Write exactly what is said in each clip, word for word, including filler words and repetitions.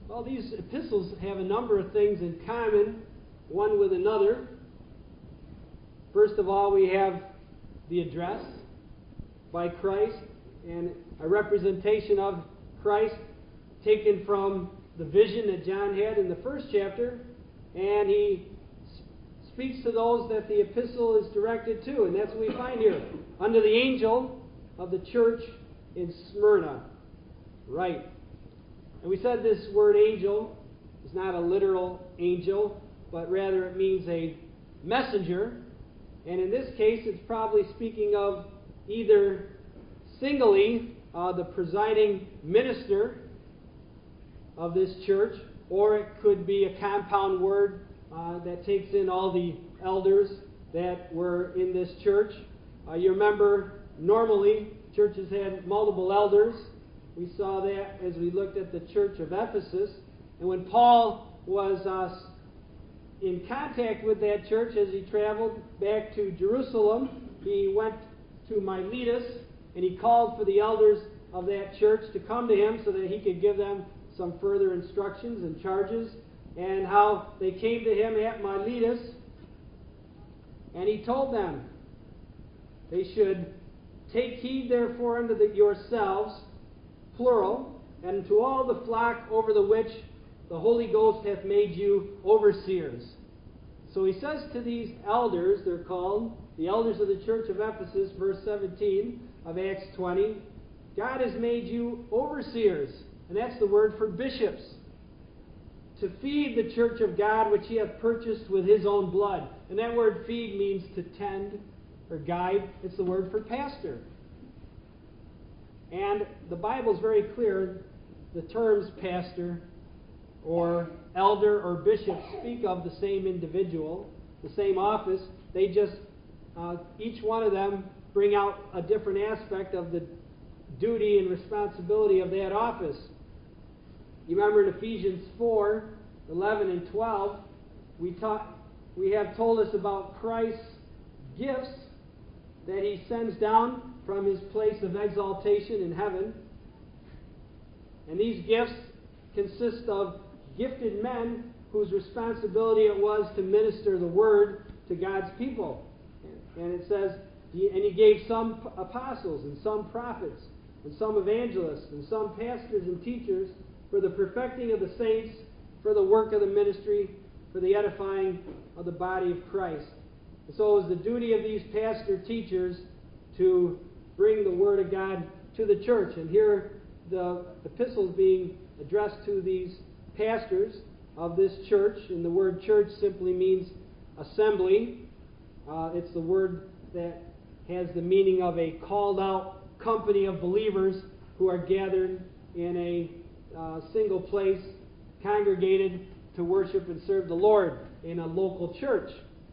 Well, these epistles have a number of things in common, one with another. First of all, we have the address by Christ and a representation of Christ taken from the vision that John had in the first chapter, and he speaks to those that the epistle is directed to, and that's what we find here. Unto the angel of the church in Smyrna. Right. And we said this word angel is not a literal angel, but rather it means a messenger. And in this case, it's probably speaking of either singly uh, the presiding minister of this church, or it could be a compound word uh, that takes in all the elders that were in this church. Uh, you remember, normally, churches had multiple elders. We saw that as we looked at the church of Ephesus. And when Paul was uh, in contact with that church as he traveled back to Jerusalem, he went to Miletus and he called for the elders of that church to come to him so that he could give them some further instructions and charges, and how they came to him at Miletus, and he told them they should take heed therefore unto the, yourselves, plural, and to all the flock over the which the Holy Ghost hath made you overseers. So he says to these elders, they're called the elders of the church of Ephesus, verse seventeen of Acts twenty, God has made you overseers, and that's the word for bishops, to feed the church of God which he hath purchased with his own blood. And that word feed means to tend or guide. It's the word for pastor. And the Bible is very clear. The terms pastor or elder or bishop speak of the same individual, the same office. They just, uh, each one of them bring out a different aspect of the duty and responsibility of that office. You remember in Ephesians four, eleven and twelve, we taught, we have told us about Christ's gifts that he sends down from his place of exaltation in heaven. And these gifts consist of gifted men whose responsibility it was to minister the word to God's people. And it says, and he gave some apostles and some prophets and some evangelists and some pastors and teachers for the perfecting of the saints, for the work of the ministry, for the edifying of the body of Christ. And so it was the duty of these pastor teachers to bring the Word of God to the church. And here the epistle is being addressed to these pastors of this church. And the word church simply means assembly. Uh, it's the word that has the meaning of a called out company of believers who are gathered in a uh, single place, congregated to worship and serve the Lord in a local church.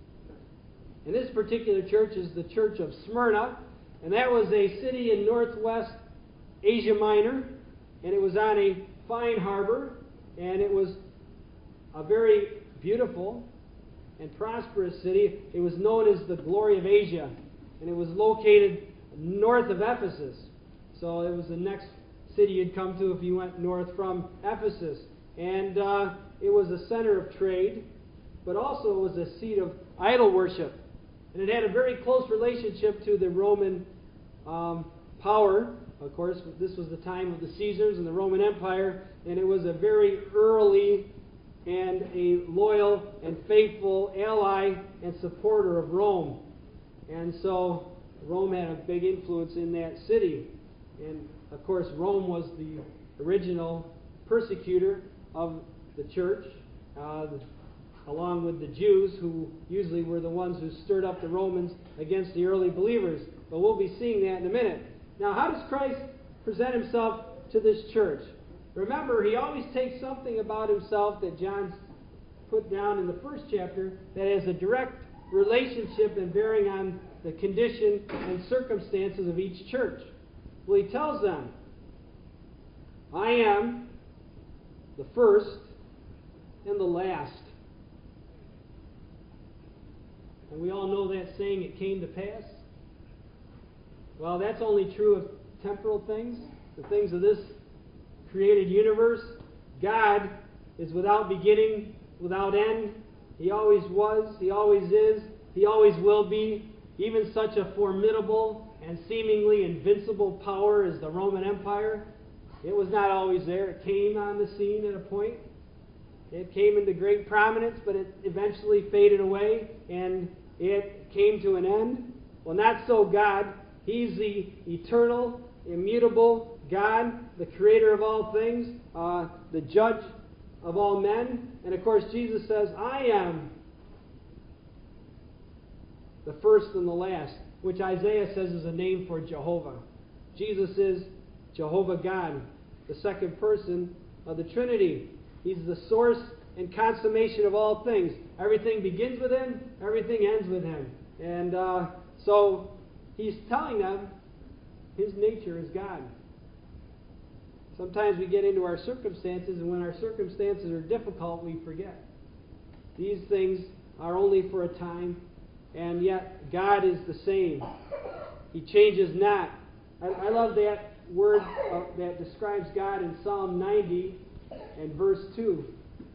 And this particular church is the church of Smyrna, and that was a city in northwest Asia Minor, and it was on a fine harbor, and it was a very beautiful and prosperous city. It was known as the Glory of Asia, and it was located north of Ephesus. So it was the next city you'd come to if you went north from Ephesus. And uh, it was a center of trade, but also it was a seat of idol worship. And it had a very close relationship to the Roman um, power. Of course, this was the time of the Caesars and the Roman Empire, and it was a very early and a loyal and faithful ally and supporter of Rome. And so Rome had a big influence in that city. And of course, Rome was the original persecutor of the church, uh, along with the Jews, who usually were the ones who stirred up the Romans against the early believers. But we'll be seeing that in a minute. Now, how does Christ present himself to this church? Remember, he always takes something about himself that John's put down in the first chapter that has a direct relationship and bearing on the condition and circumstances of each church. Well, he tells them, I am the first and the last. And we all know that saying, it came to pass. Well, that's only true of temporal things, the things of this created universe. God is without beginning, without end. He always was, He always is, He always will be. Even such a formidable and seemingly invincible power as the Roman Empire, it was not always there. It came on the scene at a point. It came into great prominence, but it eventually faded away, and it came to an end. Well, not so God. He's the eternal, immutable God, the creator of all things, uh, the judge of all men. And of course, Jesus says, I am the first and the last, which Isaiah says is a name for Jehovah. Jesus is Jehovah God, the second person of the Trinity. He's the source and consummation of all things. Everything begins with Him, everything ends with Him. And uh, so He's telling them His nature is God. Sometimes we get into our circumstances, and when our circumstances are difficult, we forget. These things are only for a time, and yet God is the same. He changes not. I, I love that word uh, that describes God in Psalm ninety and verse two.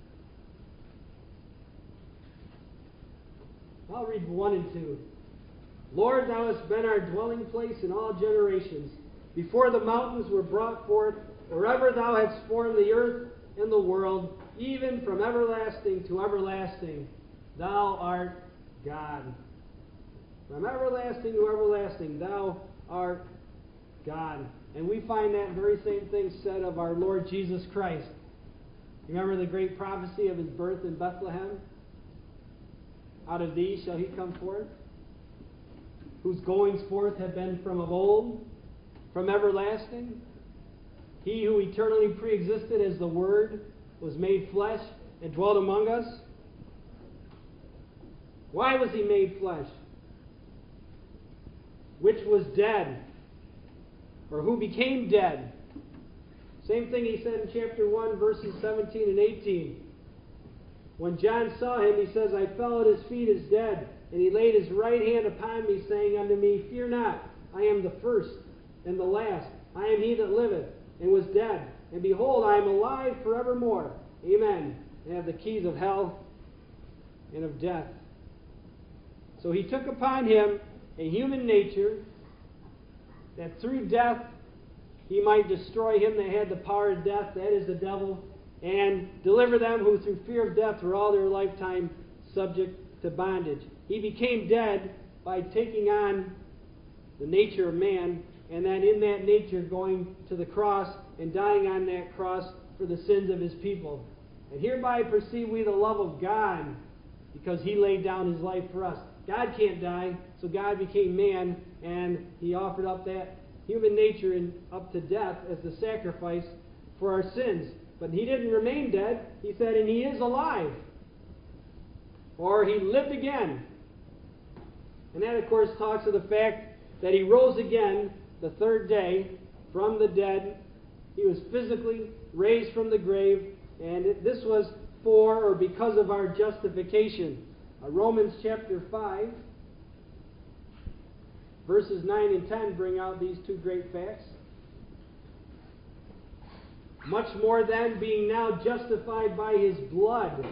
I'll read one and two. Lord, Thou hast been our dwelling place in all generations. Before the mountains were brought forth, wherever Thou hadst formed the earth and the world, even from everlasting to everlasting, Thou art God. From everlasting to everlasting, Thou art God. And we find that very same thing said of our Lord Jesus Christ. Remember the great prophecy of His birth in Bethlehem? Out of thee shall He come forth, whose goings forth have been from of old, from everlasting. He who eternally pre-existed as the Word was made flesh and dwelt among us. Why was He made flesh? Which was dead, or who became dead. Same thing He said in chapter one, verses seventeen and eighteen. When John saw Him, he says, I fell at His feet as dead, and He laid His right hand upon me, saying unto me, Fear not, I am the first and the last. I am He that liveth, and was dead. And behold, I am alive forevermore. Amen. And have the keys of hell and of death. So He took upon Him a human nature, that through death He might destroy him that had the power of death, that is the devil, and deliver them who through fear of death were all their lifetime subject to bondage. He became dead by taking on the nature of man, and then in that nature going to the cross and dying on that cross for the sins of His people. And hereby perceive we the love of God, because He laid down His life for us. God can't die, so God became man, and He offered up that human nature and up to death as the sacrifice for our sins. But He didn't remain dead. He said, and He is alive. Or He lived again. And that, of course, talks of the fact that He rose again the third day from the dead. He was physically raised from the grave, and it, this was for or because of our justification. Uh, Romans chapter five, verses nine and ten bring out these two great facts. Much more then, being now justified by His blood,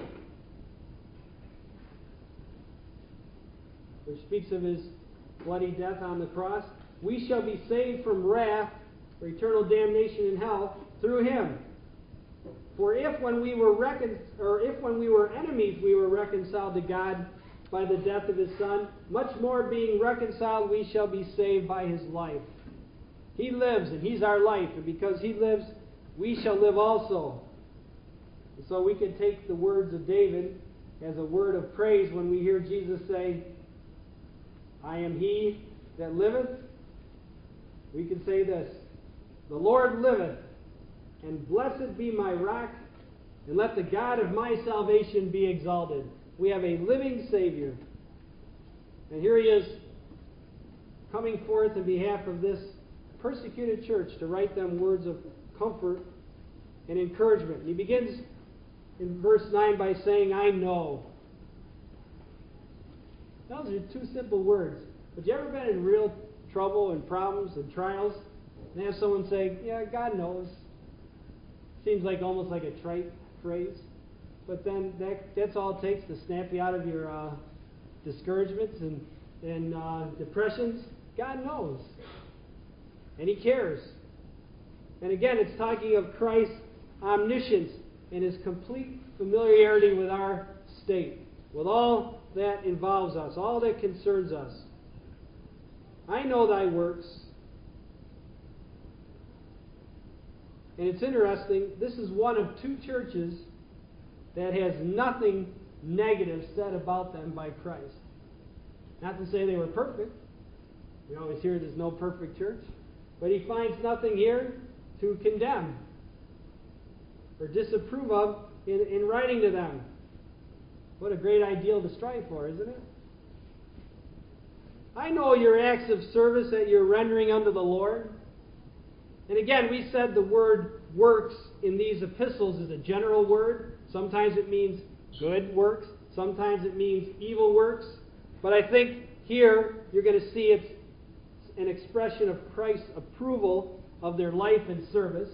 which speaks of His bloody death on the cross, we shall be saved from wrath, or eternal damnation in hell, through Him. For if when we were recon- or if when we were enemies we were reconciled to God by the death of His Son, much more being reconciled we shall be saved by His life. He lives, and He's our life, and because He lives, we shall live also. And so we can take the words of David as a word of praise when we hear Jesus say, I am He that liveth. We can say this, the Lord liveth, and blessed be my rock, and let the God of my salvation be exalted. We have a living Savior. And here He is coming forth in behalf of this persecuted church to write them words of comfort and encouragement. And He begins in verse nine by saying, I know. Those are two simple words. But you ever been in real trouble and problems and trials and have someone say, yeah, God knows? Seems like almost like a trite phrase. but then that, that's all it takes to snap you out of your uh, discouragements and, and uh, depressions. God knows. And He cares. And again, it's talking of Christ's omniscience and His complete familiarity with our state, with all that involves us, all that concerns us. I know thy works. And it's interesting, this is one of two churches that has nothing negative said about them by Christ. Not to say they were perfect. We always hear there's no perfect church. But He finds nothing here to condemn or disapprove of in, in writing to them. What a great ideal to strive for, isn't it? I know your acts of service that you're rendering unto the Lord. And again, we said the word works in these epistles is a general word. Sometimes it means good works. Sometimes it means evil works. But I think here you're going to see it's an expression of Christ's approval of their life and service.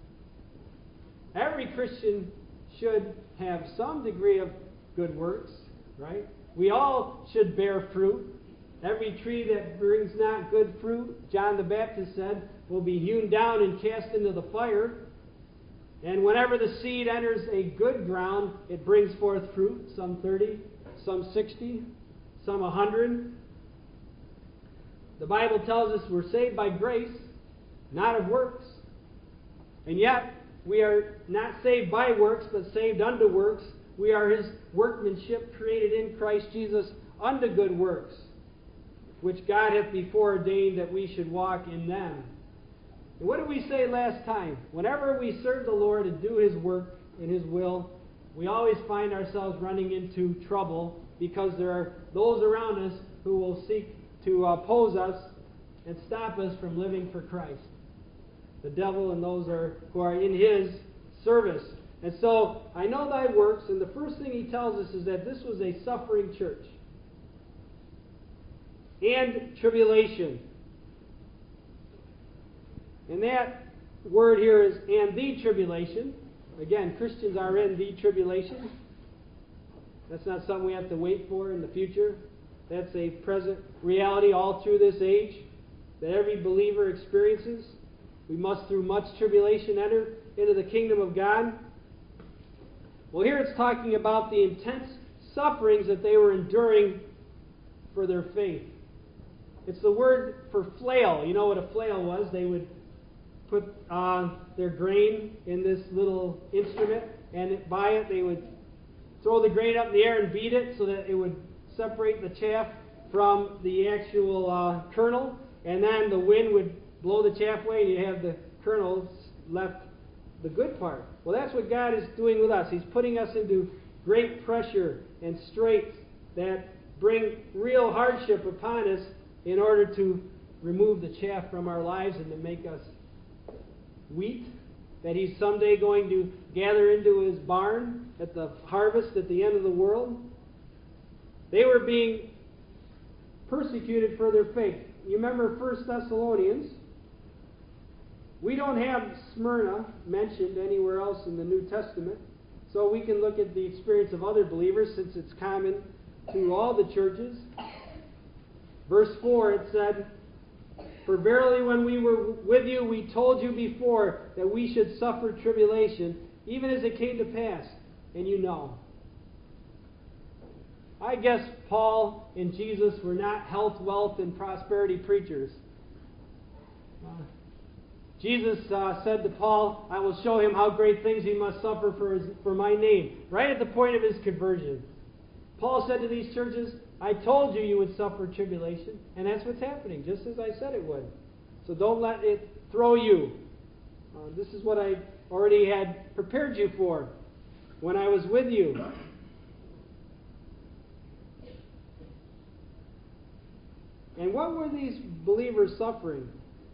Every Christian should have some degree of good works, right? We all should bear fruit. Every tree that brings not good fruit, John the Baptist said, will be hewn down and cast into the fire. And whenever the seed enters a good ground, it brings forth fruit, some thirty, some sixty, some a hundred. The Bible tells us we're saved by grace, not of works. And yet, we are not saved by works, but saved unto works. We are His workmanship created in Christ Jesus unto good works, which God hath before ordained that we should walk in them. And what did we say last time? Whenever we serve the Lord and do His work in His will, we always find ourselves running into trouble because there are those around us who will seek to oppose us and stop us from living for Christ. The devil and those are, who are in His service. And so, I know thy works, and the first thing he tells us is that this was a suffering church. And tribulation. And that word here is, and the tribulation. Again, Christians are in the tribulation. That's not something we have to wait for in the future. That's a present reality all through this age that every believer experiences. We must, through much tribulation, enter into the kingdom of God. Well, here it's talking about the intense sufferings that they were enduring for their faith. It's the word for flail. You know what a flail was? They would put uh, their grain in this little instrument, and by it they would throw the grain up in the air and beat it so that it would separate the chaff from the actual uh, kernel, and then the wind would blow the chaff away, and you have the kernels left the good part. Well, that's what God is doing with us. He's putting us into great pressure and straits that bring real hardship upon us in order to remove the chaff from our lives and to make us wheat that He's someday going to gather into His barn at the harvest at the end of the world. They were being persecuted for their faith. You remember First Thessalonians? We don't have Smyrna mentioned anywhere else in the New Testament, so we can look at the experience of other believers since it's common to all the churches. Verse four, it said, "For verily when we were with you, we told you before that we should suffer tribulation, even as it came to pass, and you know." I guess Paul and Jesus were not health, wealth, and prosperity preachers. Uh, Jesus uh, said to Paul, "I will show him how great things he must suffer for, his, for my name," right at the point of his conversion. Paul said to these churches, "I told you you would suffer tribulation," and that's what's happening, just as I said it would. So don't let it throw you. Uh, this is what I already had prepared you for when I was with you. And what were these believers suffering?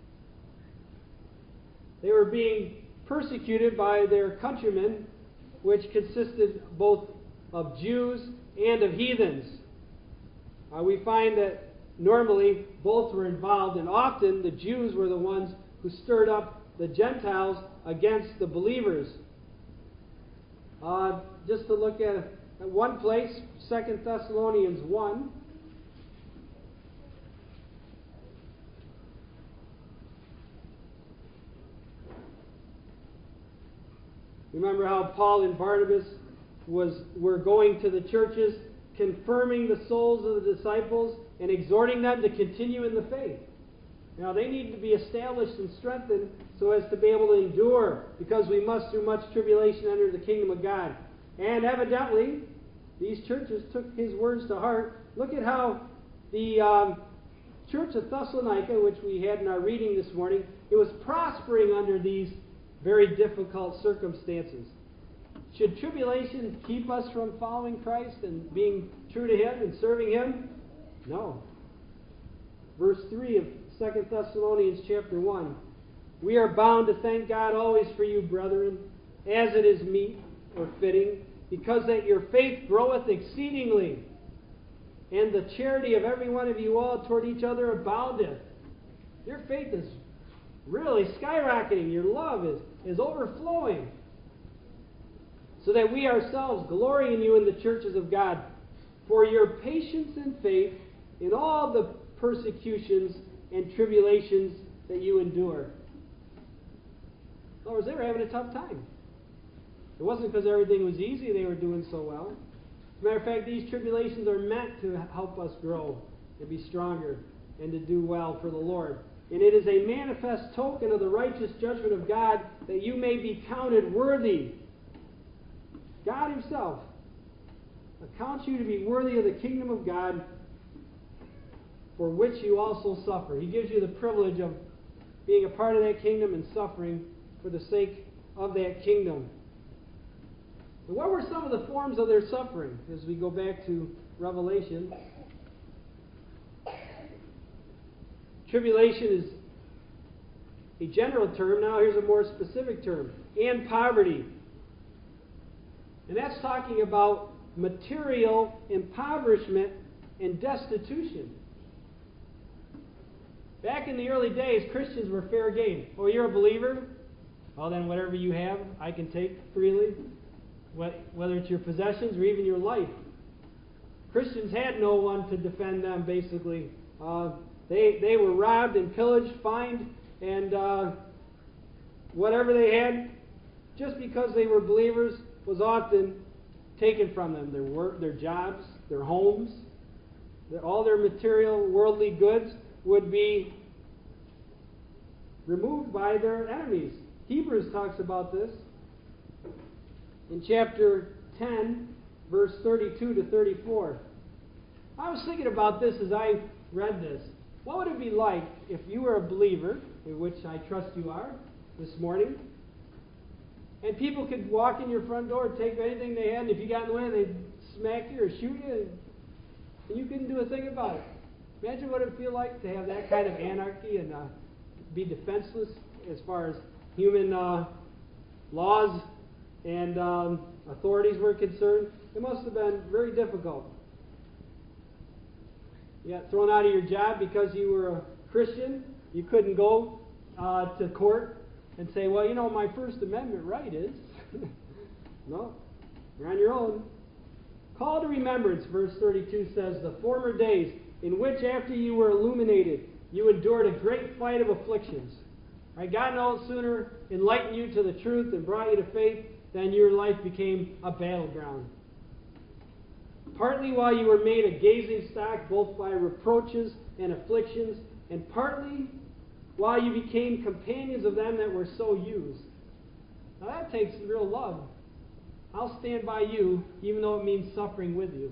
They were being persecuted by their countrymen, which consisted both of Jews and of heathens. Uh, we find that normally both were involved, and often the Jews were the ones who stirred up the Gentiles against the believers. Uh, just to look at, at one place, Second Thessalonians one. Remember how Paul and Barnabas was were going to the churches, confirming the souls of the disciples and exhorting them to continue in the faith. Now they need to be established and strengthened so as to be able to endure, because we must through much tribulation enter the kingdom of God. And evidently, these churches took his words to heart. Look at how the um, church of Thessalonica, which we had in our reading this morning, it was prospering under these very difficult circumstances. Should tribulation keep us from following Christ and being true to Him and serving Him? No. Verse three of Second Thessalonians chapter one. We are bound to thank God always for you, brethren, as it is meet or fitting, because that your faith groweth exceedingly, and the charity of every one of you all toward each other aboundeth. Your faith is really skyrocketing. Your love is, is overflowing. So that we ourselves glory in you in the churches of God for your patience and faith in all the persecutions and tribulations that you endure. In other words, they were having a tough time. It wasn't because everything was easy they were doing so well. As a matter of fact, these tribulations are meant to help us grow and be stronger and to do well for the Lord. And it is a manifest token of the righteous judgment of God that you may be counted worthy. God Himself accounts you to be worthy of the kingdom of God, for which you also suffer. He gives you the privilege of being a part of that kingdom and suffering for the sake of that kingdom. And what were some of the forms of their suffering as we go back to Revelation? Tribulation is a general term. Now here's a more specific term. And poverty. And that's talking about material impoverishment and destitution. Back in the early days, Christians were fair game. Oh, you're a believer? Well, then whatever you have, I can take freely. Whether it's your possessions or even your life. Christians had no one to defend them, basically. Uh, they, they were robbed and pillaged, fined, and uh, whatever they had, just because they were believers, was often taken from them. Their work, their jobs, their homes, their, all their material, worldly goods would be removed by their enemies. Hebrews talks about this. In chapter ten, verse thirty-two to thirty-four. I was thinking about this as I read this. What would it be like if you were a believer, in which I trust you are this morning, and people could walk in your front door and take anything they had, and if you got in the way, they'd smack you or shoot you, and, and you couldn't do a thing about it. Imagine what it would feel like to have that kind of anarchy and uh, be defenseless as far as human uh, laws and um, authorities were concerned. It must have been very difficult. You got thrown out of your job because you were a Christian. You couldn't go uh, to court and say, well, you know, my First Amendment right is. No, you're on your own. Call to remembrance, verse thirty-two says, the former days in which after you were illuminated, you endured a great fight of afflictions. Right? God no sooner enlightened you to the truth and brought you to faith than your life became a battleground. Partly while you were made a gazing stock both by reproaches and afflictions, and partly while you became companions of them that were so used. Now that takes real love. I'll stand by you, even though it means suffering with you.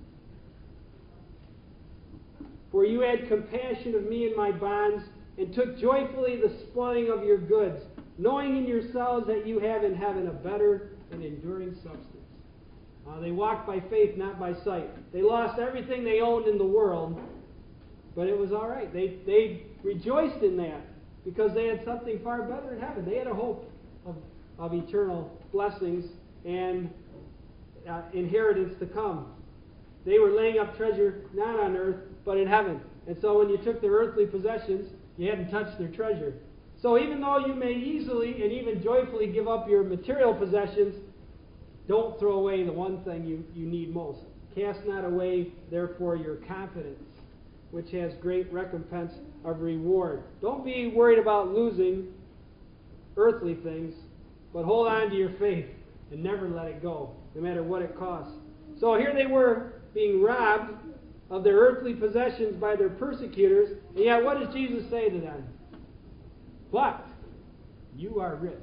For you had compassion of me and my bonds, and took joyfully the spoiling of your goods, knowing in yourselves that you have in heaven a better and enduring substance. Uh, they walked by faith, not by sight. They lost everything they owned in the world, but it was all right. They, they rejoiced in that because they had something far better in heaven. They had a hope of, of eternal blessings and uh, inheritance to come. They were laying up treasure not on earth, but in heaven. And so when you took their earthly possessions, you hadn't touched their treasure. So even though you may easily and even joyfully give up your material possessions, don't throw away the one thing you, you need most. Cast not away, therefore, your confidence, which has great recompense of reward. Don't be worried about losing earthly things, but hold on to your faith and never let it go, no matter what it costs. So here they were being robbed of their earthly possessions by their persecutors, and yet what does Jesus say to them? But you are rich.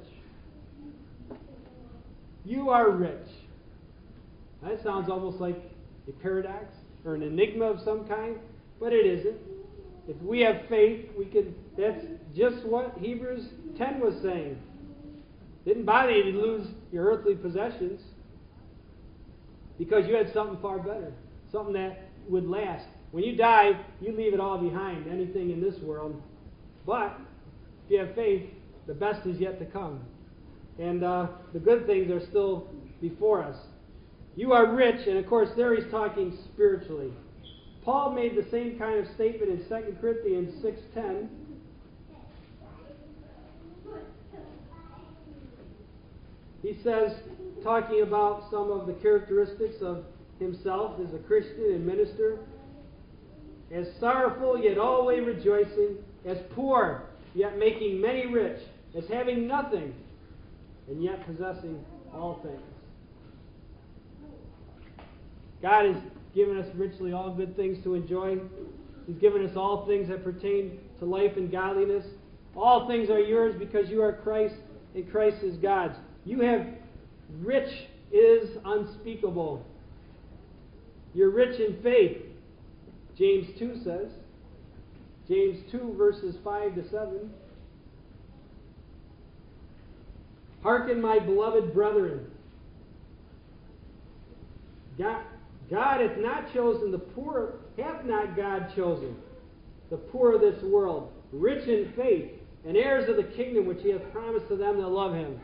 You are rich. That sounds almost like a paradox or an enigma of some kind, but it isn't. If we have faith, we could. That's just what Hebrews ten was saying. Didn't bother you to lose your earthly possessions because you had something far better, something that would last. When you die, you leave it all behind, anything in this world. But if you have faith, the best is yet to come. And uh, the good things are still before us. You are rich, and of course there he's talking spiritually. Paul made the same kind of statement in Second Corinthians six ten. He says, talking about some of the characteristics of himself as a Christian and minister, as sorrowful yet always rejoicing, as poor yet making many rich, as having nothing and yet possessing all things. God has given us richly all good things to enjoy. He's given us all things that pertain to life and godliness. All things are yours because you are Christ and Christ is God's. You have rich is unspeakable. You're rich in faith, James two says. James two verses five to seven. Hearken, my beloved brethren. God, God hath not chosen the poor, hath not God chosen the poor of this world, rich in faith, and heirs of the kingdom which he hath promised to them that love him.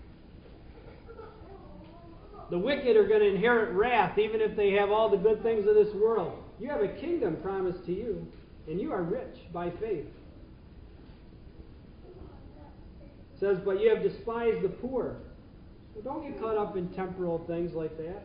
The wicked are going to inherit wrath, even if they have all the good things of this world. You have a kingdom promised to you, and you are rich by faith. It says, but you have despised the poor. Well, don't get caught up in temporal things like that.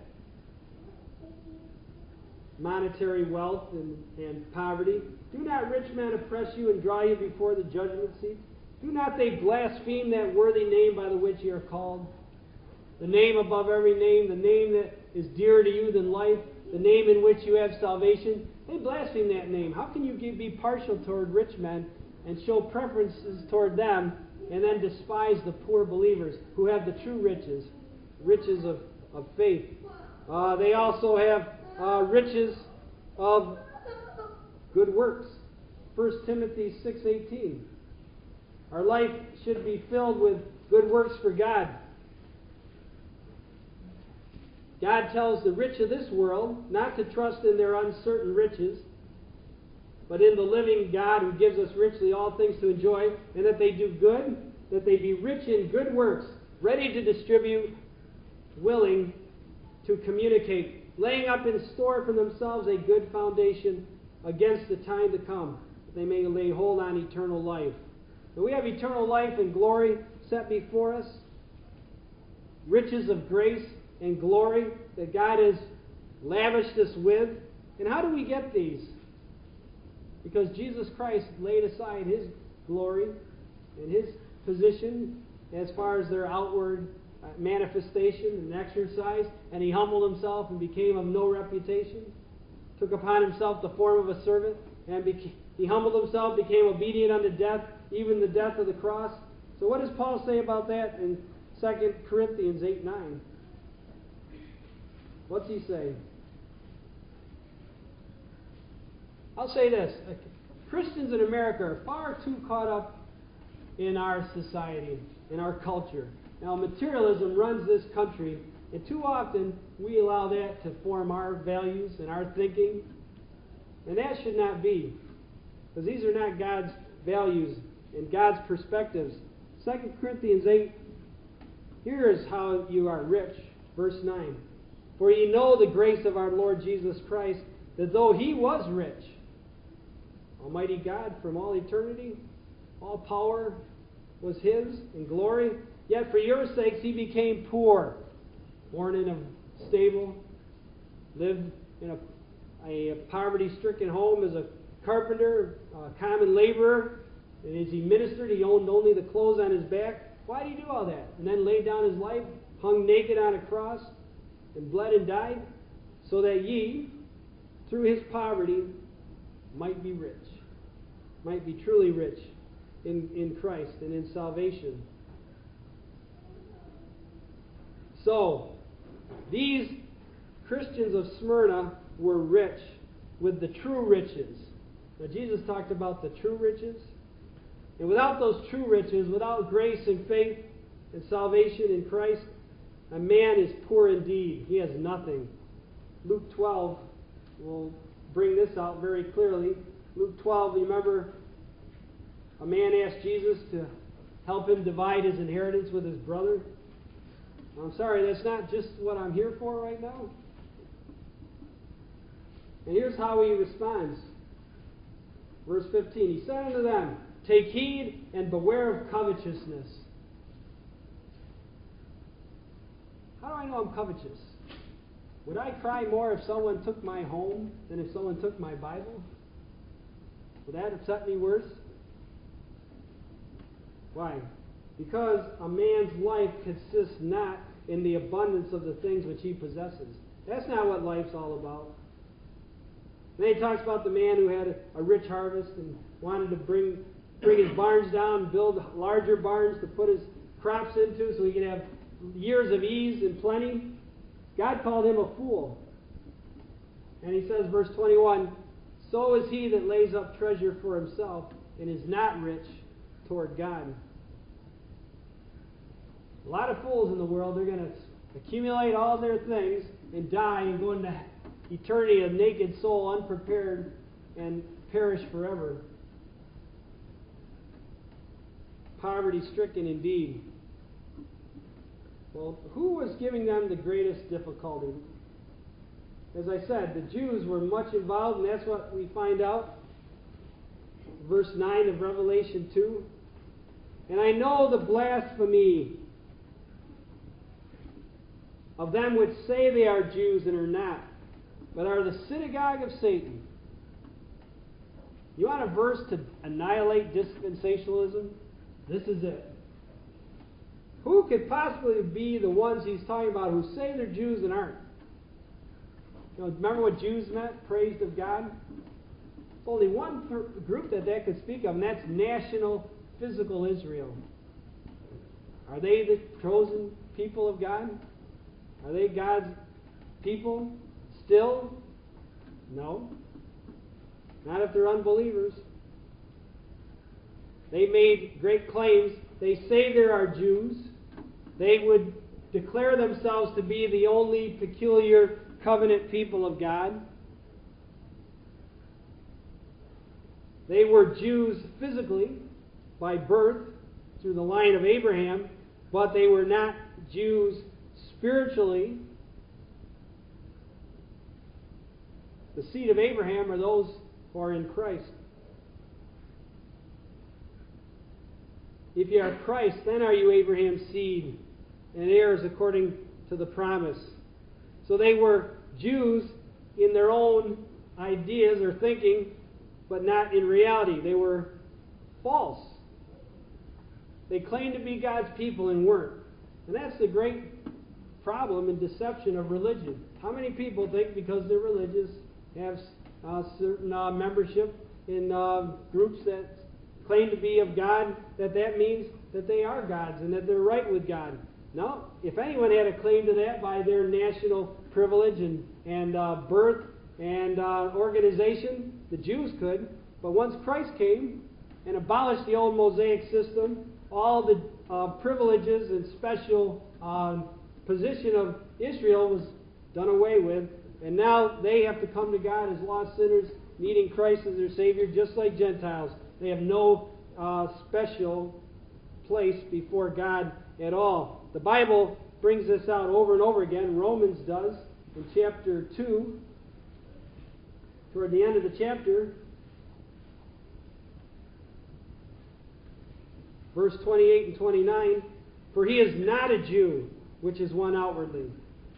Monetary wealth and, and poverty. Do not rich men oppress you and draw you before the judgment seat? Do not they blaspheme that worthy name by the which you are called? The name above every name, the name that is dearer to you than life, the name in which you have salvation. They blaspheme that name. How can you be partial toward rich men and show preferences toward them and then despise the poor believers who have the true riches, riches of, of faith? Uh, they also have uh, riches of good works. First Timothy six eighteen. Our life should be filled with good works for God. God tells the rich of this world not to trust in their uncertain riches, but in the living God who gives us richly all things to enjoy, and that they do good, that they be rich in good works, ready to distribute, willing to communicate, laying up in store for themselves a good foundation against the time to come, that they may lay hold on eternal life. And we have eternal life and glory set before us, riches of grace and glory that God has lavished us with. And how do we get these? Because Jesus Christ laid aside his glory and his position as far as their outward uh, manifestation and exercise, and he humbled himself and became of no reputation, took upon himself the form of a servant, and beca- he humbled himself, became obedient unto death, even the death of the cross. So what does Paul say about that in Second Corinthians eight nine? What's he say? I'll say this. Christians in America are far too caught up in our society, in our culture. Now, materialism runs this country, and too often we allow that to form our values and our thinking. And that should not be, because these are not God's values and God's perspectives. Second Corinthians eight, here is how you are rich. Verse nine. For ye know the grace of our Lord Jesus Christ, that though he was rich, Almighty God from all eternity, all power was his in glory, yet for your sakes he became poor, born in a stable, lived in a, a poverty-stricken home as a carpenter, a common laborer, and as he ministered, he owned only the clothes on his back. Why did he do all that? And then laid down his life, hung naked on a cross, and bled and died, so that ye, through his poverty, might be rich, might be truly rich in, in Christ and in salvation. So, these Christians of Smyrna were rich with the true riches. Now, Jesus talked about the true riches. And without those true riches, without grace and faith and salvation in Christ, a man is poor indeed. He has nothing. Luke twelve will bring this out very clearly. Luke twelve, remember, a man asked Jesus to help him divide his inheritance with his brother. I'm sorry, that's not just what I'm here for right now. And here's how he responds. Verse fifteen, he said unto them, take heed and beware of covetousness. How do I know I'm covetous? Would I cry more if someone took my home than if someone took my Bible? Would that upset me worse? Why? Because a man's life consists not in the abundance of the things which he possesses. That's not what life's all about. Then he talks about the man who had a, a rich harvest and wanted to bring bring his barns down, build larger barns to put his crops into so he could have years of ease and plenty. God called him a fool. And he says, verse twenty-one, so is he that lays up treasure for himself and is not rich toward God. A lot of fools in the world, they're going to accumulate all their things and die and go into eternity a naked soul, unprepared, and perish forever. Poverty-stricken indeed. Well, who was giving them the greatest difficulty? As I said, the Jews were much involved, and that's what we find out. Verse nine of Revelation two. And I know the blasphemy of them which say they are Jews and are not, but are the synagogue of Satan. You want a verse to annihilate dispensationalism? This is it. Who could possibly be the ones he's talking about who say they're Jews and aren't? You know, remember what Jews meant? Praised of God? There's only one per- group that that could speak of, and that's national physical Israel. Are they the chosen people of God? Are they God's people still? No. Not if they're unbelievers. They made great claims. They say there are Jews. They would declare themselves to be the only peculiar covenant people of God. They were Jews physically, by birth, through the line of Abraham, but they were not Jews spiritually. The seed of Abraham are those who are in Christ. If you are Christ, then are you Abraham's seed and heirs according to the promise. So they were Jews in their own ideas or thinking, but not in reality. They were false. They claimed to be God's people and weren't. And that's the great problem and deception of religion. How many people think because they're religious, have uh, certain uh, membership in uh, groups that claim to be of God, that that means that they are God's and that they're right with God? No. If anyone had a claim to that by their national privilege and, and uh, birth and uh, organization, the Jews could. But once Christ came and abolished the old Mosaic system, all the uh, privileges and special uh, position of Israel was done away with. And now they have to come to God as lost sinners, needing Christ as their Savior, just like Gentiles. They have no uh, special place before God at all. The Bible brings this out over and over again. Romans does in chapter two. Toward the end of the chapter, verse twenty-eight and twenty-nine, for he is not a Jew, which is one outwardly,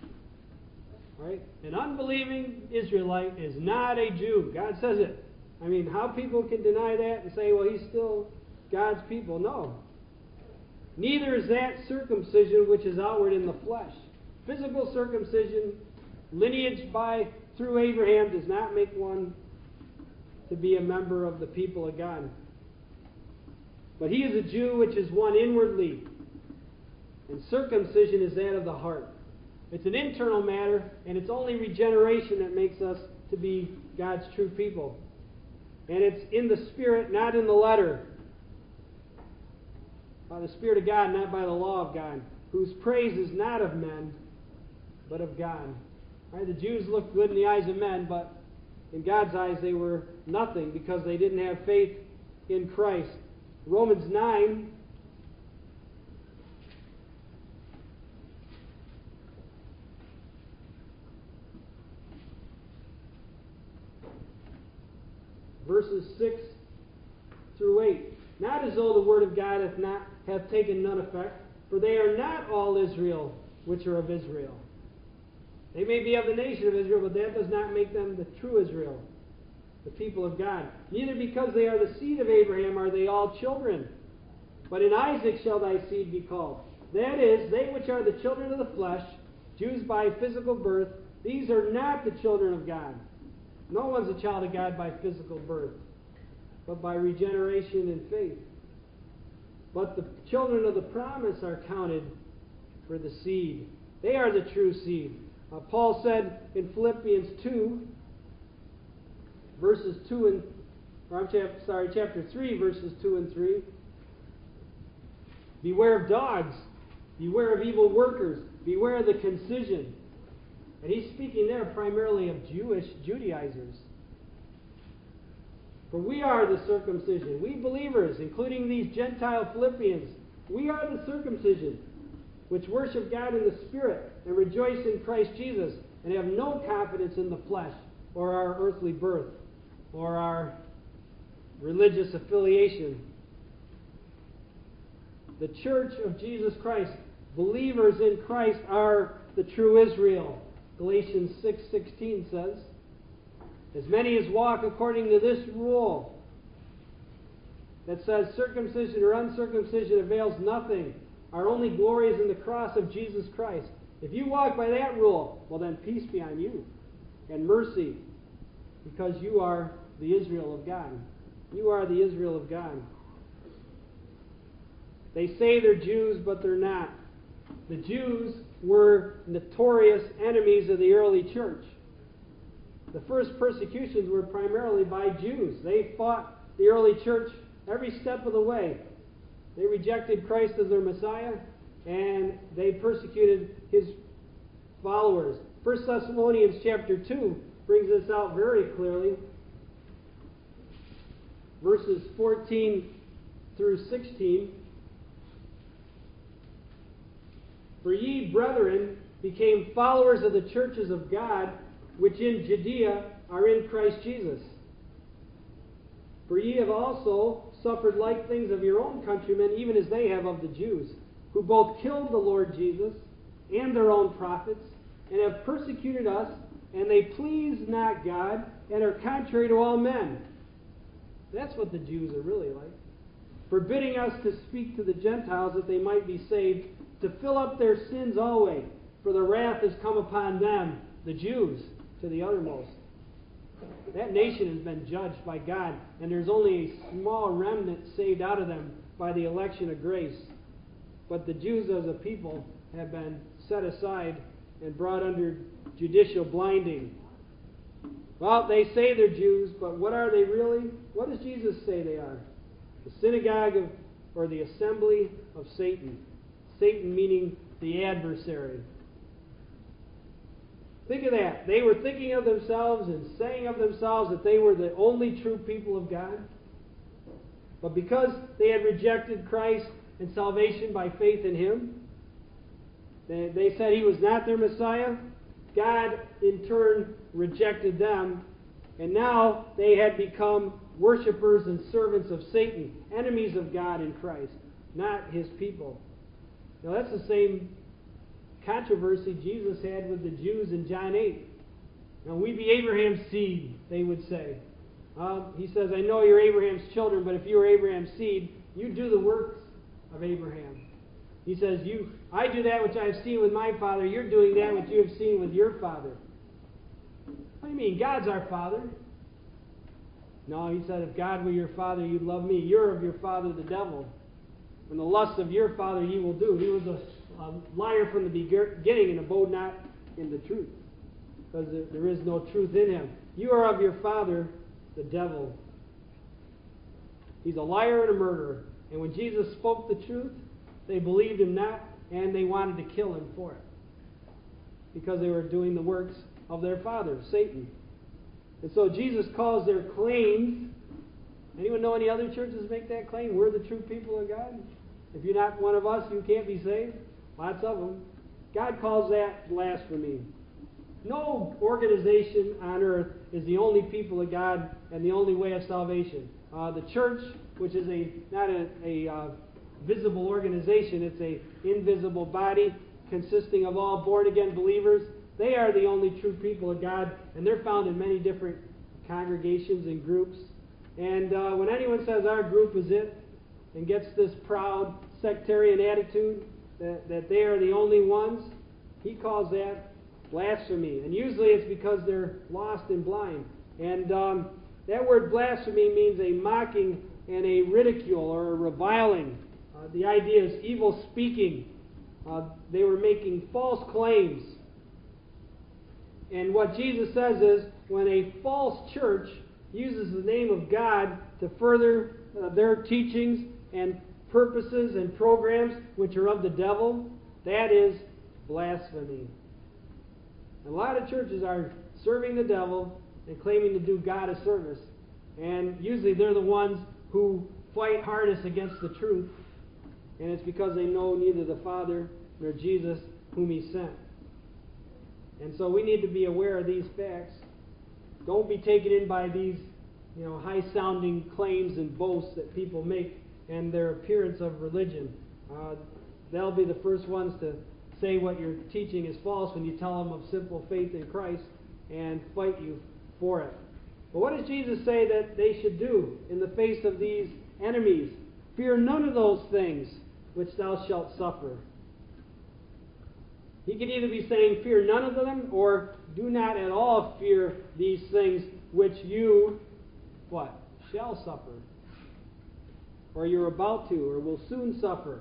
Right? An unbelieving Israelite is not a Jew. God says it. I mean, how people can deny that and say, well, he's still God's people. No. Neither is that circumcision which is outward in the flesh. Physical circumcision, lineage by through Abraham, does not make one to be a member of the people of God. But he is a Jew which is one inwardly, and circumcision is that of the heart. It's an internal matter, and it's only regeneration that makes us to be God's true people. And it's in the Spirit, not in the letter. By the Spirit of God, not by the law of God, whose praise is not of men, but of God. Right? The Jews looked good in the eyes of men, but in God's eyes they were nothing because they didn't have faith in Christ. Romans nine, verses six through eight. Not as though the word of God hath not hath taken none effect, for they are not all Israel which are of Israel. They may be of the nation of Israel, but that does not make them the true Israel, the people of God. Neither because they are the seed of Abraham are they all children, but in Isaac shall thy seed be called. That is, they which are the children of the flesh, Jews by physical birth, these are not the children of God. No one's a child of God by physical birth, but by regeneration and faith. But the children of the promise are counted for the seed. They are the true seed. Uh, Paul said in Philippians two, verses two and, or I'm chap, sorry, chapter three, verses two and three. Beware of dogs. Beware of evil workers. Beware of the concision. And he's speaking there primarily of Jewish Judaizers. For we are the circumcision. We believers, including these Gentile Philippians, we are the circumcision, which worship God in the Spirit and rejoice in Christ Jesus, and have no confidence in the flesh or our earthly birth or our religious affiliation. The church of Jesus Christ, believers in Christ, are the true Israel. Galatians six sixteen says, as many as walk according to this rule that says circumcision or uncircumcision avails nothing, our only glory is in the cross of Jesus Christ. If you walk by that rule, well then peace be on you and mercy, because you are the Israel of God. You are the Israel of God. They say they're Jews, but they're not. The Jews were notorious enemies of the early church. The first persecutions were primarily by Jews. They fought the early church every step of the way. They rejected Christ as their Messiah, and they persecuted his followers. First Thessalonians chapter two brings this out very clearly. Verses fourteen through sixteen. For ye, brethren, became followers of the churches of God, which in Judea are in Christ Jesus. For ye have also suffered like things of your own countrymen, even as they have of the Jews, who both killed the Lord Jesus and their own prophets, and have persecuted us, and they please not God, and are contrary to all men. That's what the Jews are really like. Forbidding us to speak to the Gentiles that they might be saved, to fill up their sins always, for the wrath has come upon them, the Jews, to the uttermost. That nation has been judged by God, and there's only a small remnant saved out of them by the election of grace. But the Jews as a people have been set aside and brought under judicial blinding. Well, they say they're Jews, but what are they really? What does Jesus say they are? The synagogue of, or the assembly of Satan. Satan meaning the adversary. Think of that. They were thinking of themselves and saying of themselves that they were the only true people of God. But because they had rejected Christ and salvation by faith in Him, they, they said He was not their Messiah. God, in turn, rejected them. And now they had become worshipers and servants of Satan, enemies of God in Christ, not His people. Now that's the same controversy Jesus had with the Jews in John eight. Now, we be Abraham's seed, they would say. Uh, he says, I know you're Abraham's children, but if you are Abraham's seed, you do the works of Abraham. He says, "You, I do that which I have seen with my father. You're doing that which you have seen with your father." What do you mean? God's our father. No, he said, if God were your father, you'd love me. You're of your father, the devil. And the lusts of your father ye will do. He was a, a liar from the beginning and abode not in the truth, because there, there is no truth in him. You are of your father, the devil. He's a liar and a murderer. And when Jesus spoke the truth, they believed him not, and they wanted to kill him for it, because they were doing the works of their father, Satan. And so Jesus calls their claims. Anyone know any other churches make that claim? We're the true people of God. If you're not one of us, you can't be saved. Lots of them. God calls that blasphemy. No organization on earth is the only people of God and the only way of salvation. Uh, the church, which is a not a, a uh, visible organization, it's a invisible body consisting of all born-again believers. They are the only true people of God, and they're found in many different congregations and groups. And uh, when anyone says our group is it, and gets this proud sectarian attitude that, that they are the only ones, he calls that blasphemy. And usually it's because they're lost and blind. And um, that word blasphemy means a mocking and a ridicule or a reviling. Uh, the idea is evil speaking. Uh, they were making false claims. And what Jesus says is, when a false church uses the name of God to further uh, their teachings and purposes and programs which are of the devil, that is blasphemy. A lot of churches are serving the devil and claiming to do God a service. And usually they're the ones who fight hardest against the truth. And it's because they know neither the Father nor Jesus whom he sent. And so we need to be aware of these facts. Don't be taken in by these, you know, high-sounding claims and boasts that people make and their appearance of religion. Uh, they'll be the first ones to say what you're teaching is false when you tell them of simple faith in Christ and fight you for it. But what does Jesus say that they should do in the face of these enemies? Fear none of those things which thou shalt suffer. He could either be saying, fear none of them, or do not at all fear these things which you, what, shall suffer. Or you're about to, or will soon suffer.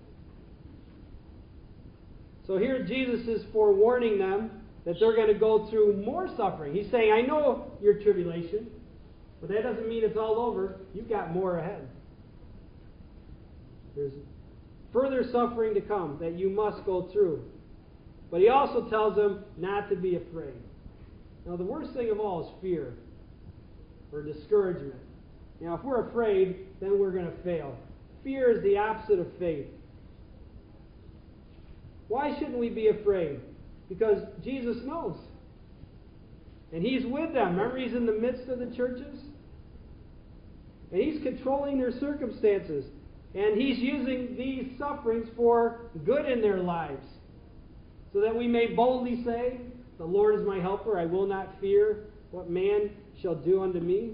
So here Jesus is forewarning them that they're going to go through more suffering. He's saying, I know your tribulation, but that doesn't mean it's all over. You've got more ahead. There's further suffering to come that you must go through. But he also tells them not to be afraid. Now, the worst thing of all is fear or discouragement. Now, if we're afraid, then we're going to fail. Fear is the opposite of faith. Why shouldn't we be afraid? Because Jesus knows. And he's with them. Remember, he's in the midst of the churches? And he's controlling their circumstances. And he's using these sufferings for good in their lives, so that we may boldly say, the Lord is my helper, I will not fear what man shall do unto me.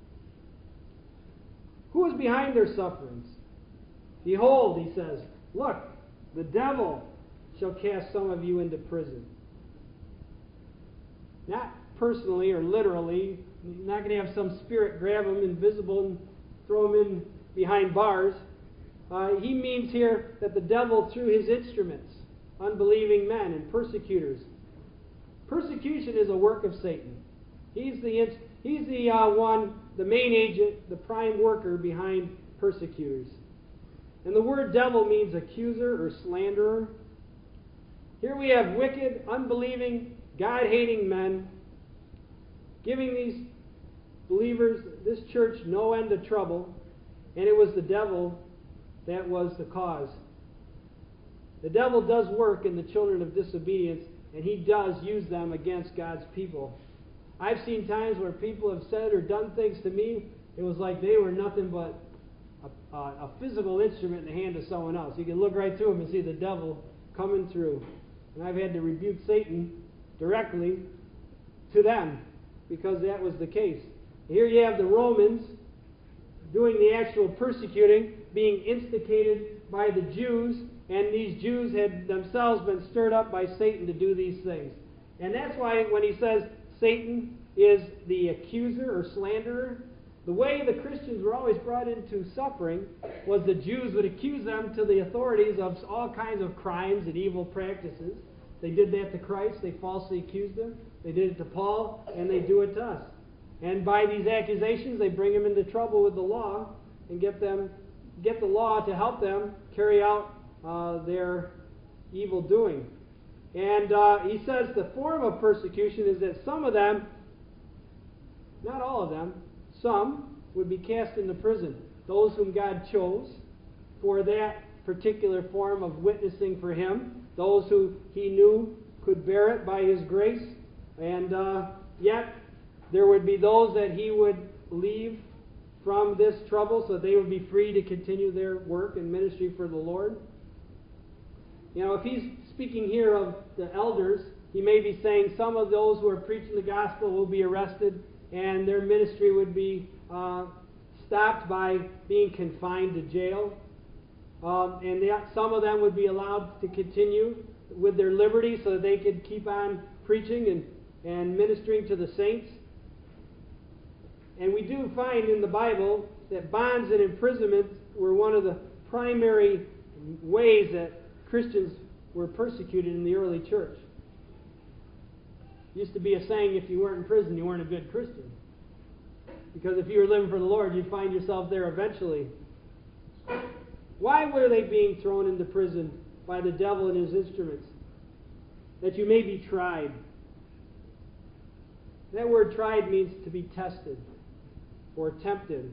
Who is behind their sufferings? Behold, he says, look, the devil shall cast some of you into prison. Not personally or literally. You're not going to have some spirit grab them invisible and throw them in behind bars. Uh, he means here that the devil, through his instruments, unbelieving men and persecutors. Persecution is a work of Satan. He's the he's the uh, one, the main agent, the prime worker behind persecutors. And the word devil means accuser or slanderer. Here we have wicked, unbelieving, God-hating men giving these believers, this church, no end of trouble, and it was the devil that was the cause. The devil does work in the children of disobedience, and he does use them against God's people. I've seen times where people have said or done things to me, it was like they were nothing but a, a, a physical instrument in the hand of someone else. You can look right through them and see the devil coming through. And I've had to rebuke Satan directly to them because that was the case. Here you have the Romans doing the actual persecuting, being instigated by the Jews, and these Jews had themselves been stirred up by Satan to do these things. And that's why when he says Satan is the accuser or slanderer, the way the Christians were always brought into suffering was the Jews would accuse them to the authorities of all kinds of crimes and evil practices. They did that to Christ. They falsely accused him. They did it to Paul, and they do it to us. And by these accusations, they bring him into trouble with the law and get them get the law to help them carry out uh, their evil doing. And uh, he says the form of persecution is that some of them, not all of them, some would be cast into prison. Those whom God chose for that particular form of witnessing for him. Those who he knew could bear it by his grace. And uh, yet, there would be those that he would leave from this trouble so they would be free to continue their work and ministry for the Lord. You know, if he's speaking here of the elders, he may be saying some of those who are preaching the gospel will be arrested and their ministry would be uh, stopped by being confined to jail. Um, and that some of them would be allowed to continue with their liberty so that they could keep on preaching and, and ministering to the saints. And we do find in the Bible that bonds and imprisonment were one of the primary ways that Christians were persecuted in the early church. It used to be a saying, if you weren't in prison, you weren't a good Christian. Because if you were living for the Lord, you'd find yourself there eventually. Why were they being thrown into prison by the devil and his instruments? That you may be tried. That word tried means to be tested or tempted.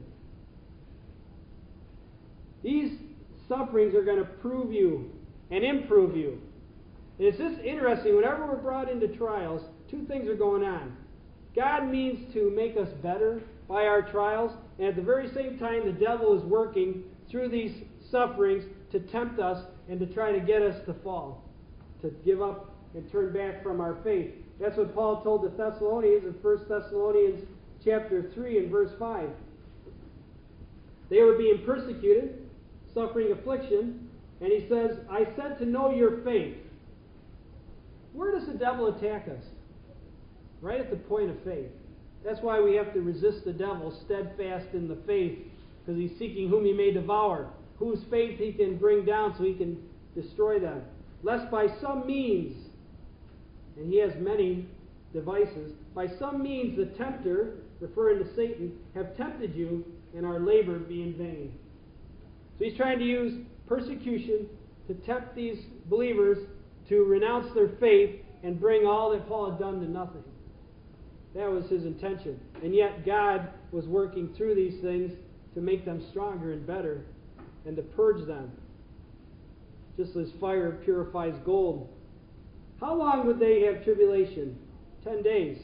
These sufferings are going to prove you and improve you. And it's just interesting, whenever we're brought into trials, two things are going on. God means to make us better by our trials, and at the very same time, the devil is working through these sufferings to tempt us and to try to get us to fall, to give up and turn back from our faith. That's what Paul told the Thessalonians in First Thessalonians chapter three and verse five. They were being persecuted, suffering affliction, and he says, I said to know your faith. Where does the devil attack us? Right at the point of faith. That's why we have to resist the devil, steadfast in the faith, because he's seeking whom he may devour, whose faith he can bring down so he can destroy them. Lest by some means, and he has many devices, by some means the tempter, referring to Satan, have tempted you, and our labor be in vain. So he's trying to use persecution to tempt these believers to renounce their faith and bring all that Paul had done to nothing. That was his intention. And yet God was working through these things to make them stronger and better and to purge them. Just as fire purifies gold. How long would they have tribulation? Ten days.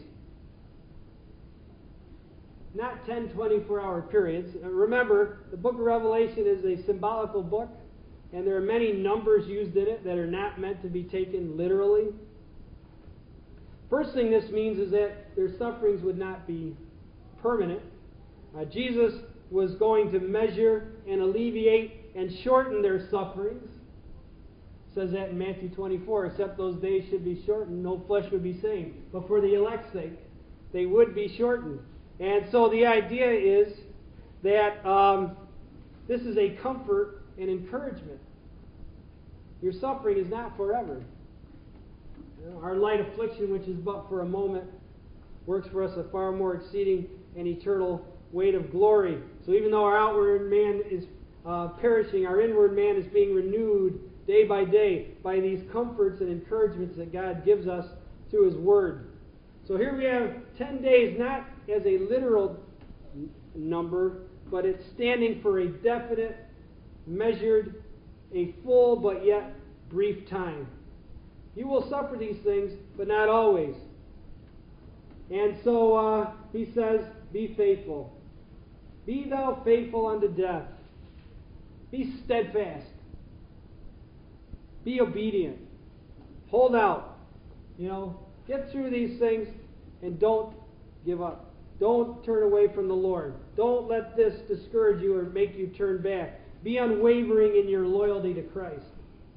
Not ten twenty-four hour periods. Remember, the book of Revelation is a symbolical book, and there are many numbers used in it that are not meant to be taken literally. First thing this means is that their sufferings would not be permanent. Uh, Jesus was going to measure and alleviate and shorten their sufferings. It says that in Matthew twenty-four, except those days should be shortened, no flesh would be saved. But for the elect's sake, they would be shortened. And so the idea is that um, this is a comfort and encouragement. Your suffering is not forever. You know, our light affliction, which is but for a moment, works for us a far more exceeding and eternal weight of glory. So even though our outward man is uh, perishing, our inward man is being renewed day by day by these comforts and encouragements that God gives us through His Word. So here we have ten days, not as a literal number, but it's standing for a definite, measured, a full but yet brief time. You will suffer these things, but not always. And so uh, he says, be faithful. Be thou faithful unto death. Be steadfast. Be obedient. Hold out. You know, get through these things and don't give up. Don't turn away from the Lord. Don't let this discourage you or make you turn back. Be unwavering in your loyalty to Christ.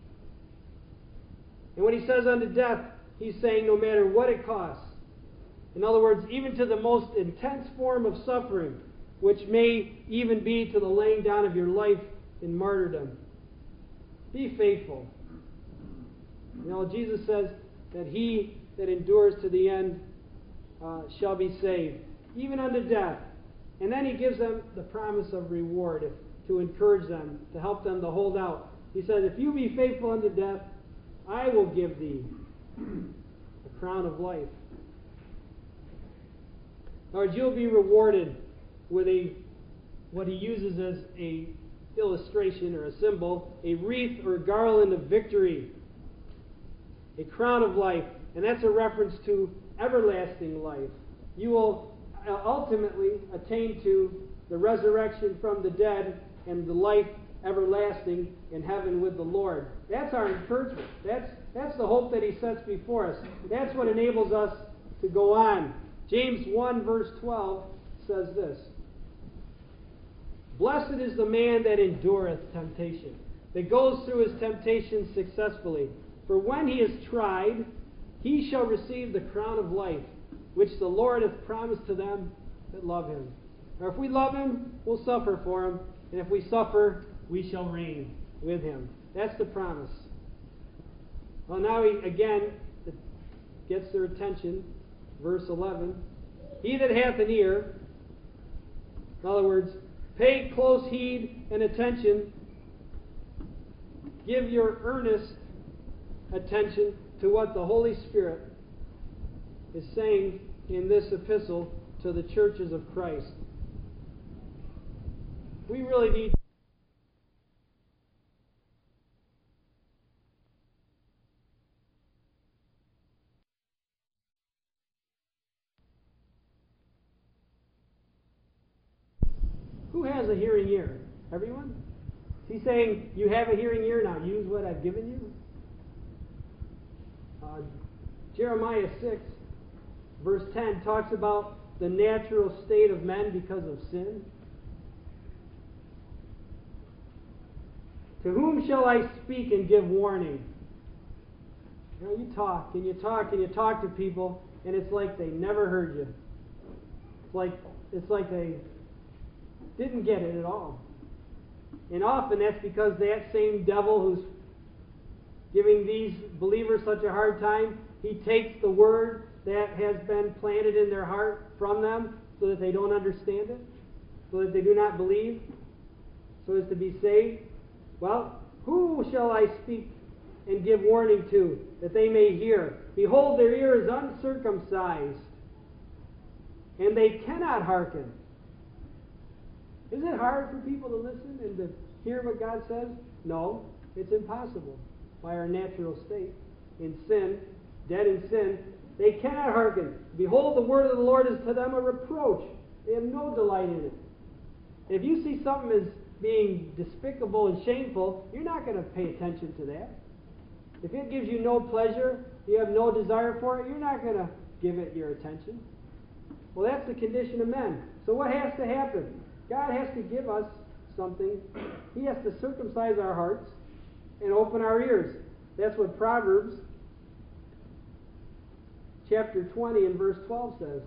And when he says unto death, he's saying no matter what it costs. In other words, even to the most intense form of suffering, which may even be to the laying down of your life in martyrdom. Be faithful. You know, Jesus says that he that endures to the end uh, shall be saved, even unto death. And then he gives them the promise of reward if, to encourage them, to help them to hold out. He says, if you be faithful unto death, I will give thee a crown of life. Lord, you'll be rewarded with a what he uses as a illustration or a symbol, a wreath or garland of victory, a crown of life, and that's a reference to everlasting life. You will ultimately attain to the resurrection from the dead and the life everlasting in heaven with the Lord. That's our encouragement. That's that's the hope that he sets before us. That's what enables us to go on. James one verse twelve says this: Blessed is the man that endureth temptation, that goes through his temptation successfully. For when he is tried, he shall receive the crown of life, which the Lord hath promised to them that love him. Or if we love him, we'll suffer for him. And if we suffer, we shall reign with him. That's the promise. Well, now he, again, it gets their attention. Verse eleven. He that hath an ear, in other words, pay close heed and attention. Give your earnest attention to what the Holy Spirit is saying in this epistle to the churches of Christ. We really need Who has a hearing ear? Everyone? He's saying, you have a hearing ear, now use what I've given you. Uh, Jeremiah six, verse ten, talks about the natural state of men because of sin. To whom shall I speak and give warning? You know, you talk and you talk and you talk to people, and it's like they never heard you. It's like it's like they didn't get it at all. And often that's because that same devil who's giving these believers such a hard time, he takes the word that has been planted in their heart from them so that they don't understand it, so that they do not believe, so as to be saved. Well, who shall I speak and give warning to, that they may hear? Behold, their ear is uncircumcised, and they cannot hearken. Is it hard for people to listen and to hear what God says? No, it's impossible by our natural state. In sin, dead in sin, they cannot hearken. Behold, the word of the Lord is to them a reproach. They have no delight in it. If you see something as being despicable and shameful, you're not going to pay attention to that. If it gives you no pleasure, you have no desire for it, you're not going to give it your attention. Well, that's the condition of men. So what has to happen? God has to give us something. He has to circumcise our hearts and open our ears. That's what Proverbs chapter twenty and verse twelve says.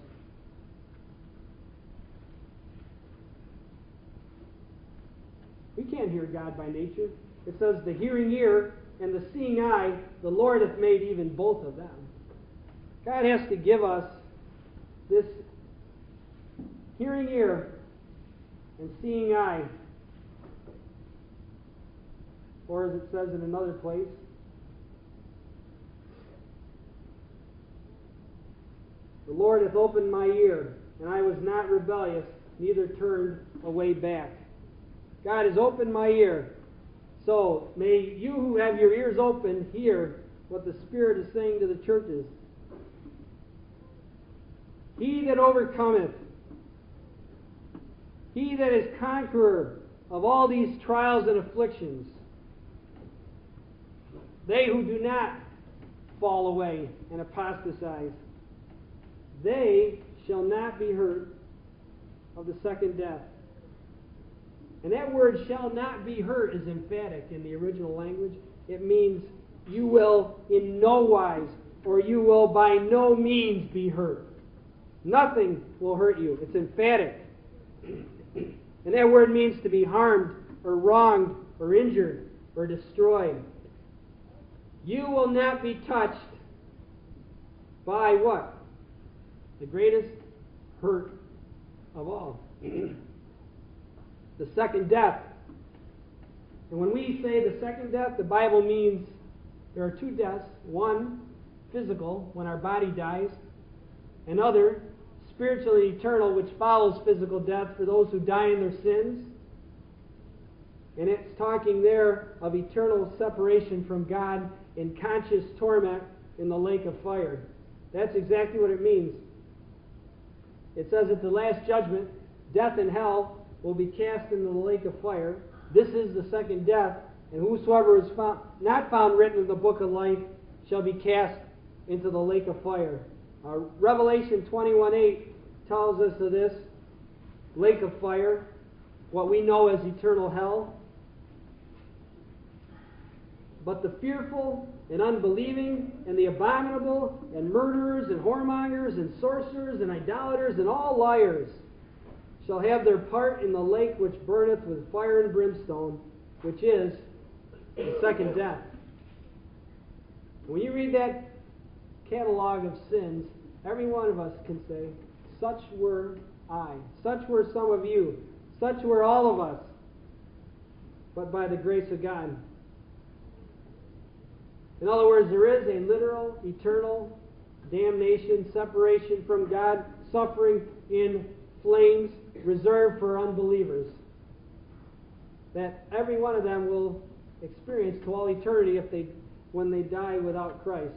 We can't hear God by nature. It says, the hearing ear and the seeing eye, the Lord hath made even both of them. God has to give us this hearing ear and seeing eye. Or as it says in another place, the Lord hath opened my ear, and I was not rebellious, neither turned away back. God has opened my ear. So may you who have your ears open hear what the Spirit is saying to the churches. He that overcometh, he that is conqueror of all these trials and afflictions, they who do not fall away and apostatize. They shall not be hurt of the second death. And that word shall not be hurt is emphatic in the original language. It means you will in no wise or you will by no means be hurt. Nothing will hurt you. It's emphatic. And that word means to be harmed or wronged or injured or destroyed. You will not be touched by what? The greatest hurt of all. The second death. And when we say the second death, the Bible means there are two deaths. One, physical, when our body dies. Another, spiritual and eternal, which follows physical death for those who die in their sins. And it's talking there of eternal separation from God in conscious torment in the lake of fire. That's exactly what it means. It says at the last judgment, death and hell will be cast into the lake of fire. This is the second death, and whosoever is found, not found written in the book of life shall be cast into the lake of fire. Uh, Revelation twenty-one eight tells us of this lake of fire, what we know as eternal hell. But the fearful and unbelieving and the abominable and murderers and whoremongers and sorcerers and idolaters and all liars shall have their part in the lake which burneth with fire and brimstone, which is the second death. When you read that catalog of sins, every one of us can say, such were I, such were some of you, such were all of us, but by the grace of God. In other words, there is a literal, eternal damnation, separation from God, suffering in flames reserved for unbelievers that every one of them will experience to all eternity if they, when they die without Christ.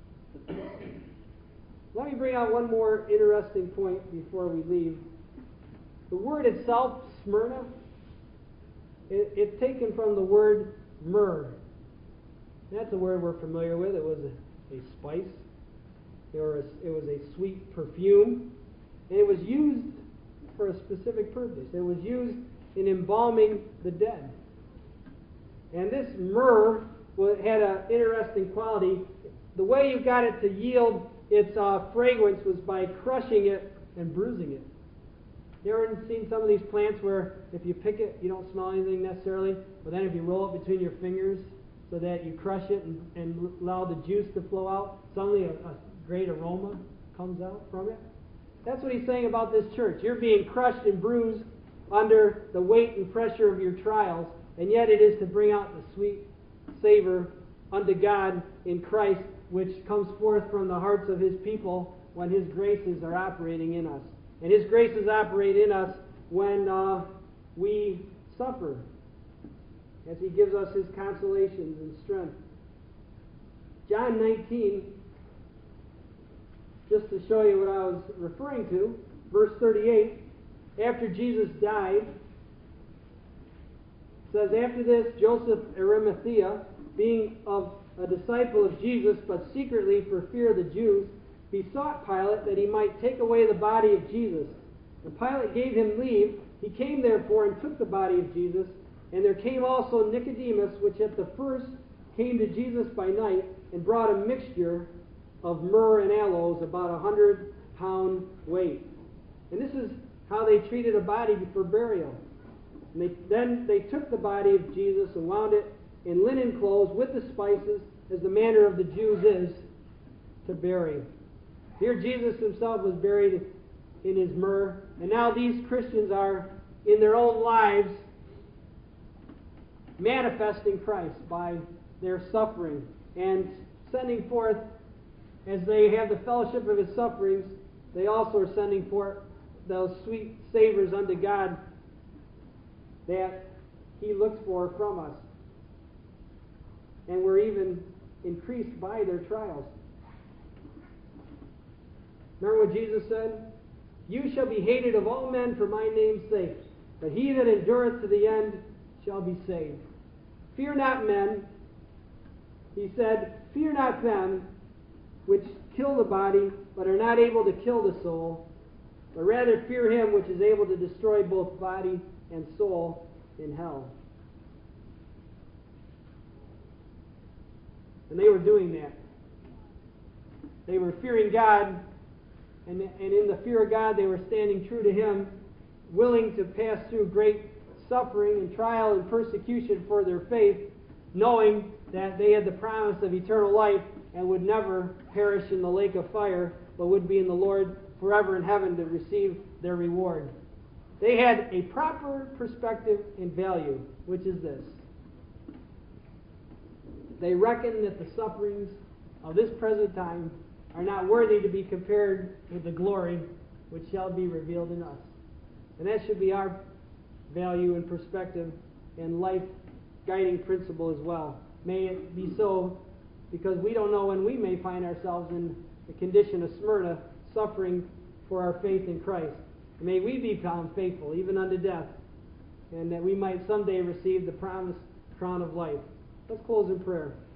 Let me bring out one more interesting point before we leave. The word itself, Smyrna, it, it's taken from the word myrrh. That's a word we're familiar with. It was a, a spice. Or a, it was a sweet perfume. And it was used for a specific purpose. It was used in embalming the dead. And this myrrh had an interesting quality. The way you got it to yield its uh, fragrance was by crushing it and bruising it. You ever seen some of these plants where if you pick it, you don't smell anything necessarily, but then if you roll it between your fingers so that you crush it and, and allow the juice to flow out, suddenly a, a great aroma comes out from it? That's what he's saying about this church. You're being crushed and bruised under the weight and pressure of your trials, and yet it is to bring out the sweet savor unto God in Christ, which comes forth from the hearts of His people when His graces are operating in us. And His graces operate in us when uh, we suffer, as He gives us His consolations and strength. John nineteen, just to show you what I was referring to, verse thirty-eight, after Jesus died, says, after this, Joseph Arimathea, being of a disciple of Jesus, but secretly for fear of the Jews, besought Pilate that he might take away the body of Jesus. And Pilate gave him leave. He came therefore and took the body of Jesus. And there came also Nicodemus, which at the first came to Jesus by night, and brought a mixture of myrrh and aloes, about a hundred pound weight. And this is how they treated a body for burial. And they, then they took the body of Jesus and wound it in linen clothes with the spices, as the manner of the Jews is to bury. Here Jesus himself was buried in his myrrh, and now these Christians are, in their own lives, manifesting Christ by their suffering and sending forth, as they have the fellowship of his sufferings, they also are sending forth those sweet savors unto God that he looks for from us. And we're even increased by their trials. Remember what Jesus said? You shall be hated of all men for my name's sake, but he that endureth to the end shall be saved. Fear not men. He said, fear not them, which kill the body, but are not able to kill the soul, but rather fear him which is able to destroy both body and soul in hell. And they were doing that. They were fearing God, and, and in the fear of God they were standing true to him, willing to pass through great suffering and trial and persecution for their faith, knowing that they had the promise of eternal life and would never perish in the lake of fire, but would be in the Lord forever in heaven to receive their reward. They had a proper perspective and value, which is this. They reckoned that the sufferings of this present time are not worthy to be compared with the glory which shall be revealed in us. And that should be our value and perspective and life guiding principle as well. May it be so, because we don't know when we may find ourselves in the condition of Smyrna, suffering for our faith in Christ. And may we be found faithful even unto death, and that we might someday receive the promised crown of life. Let's close in prayer.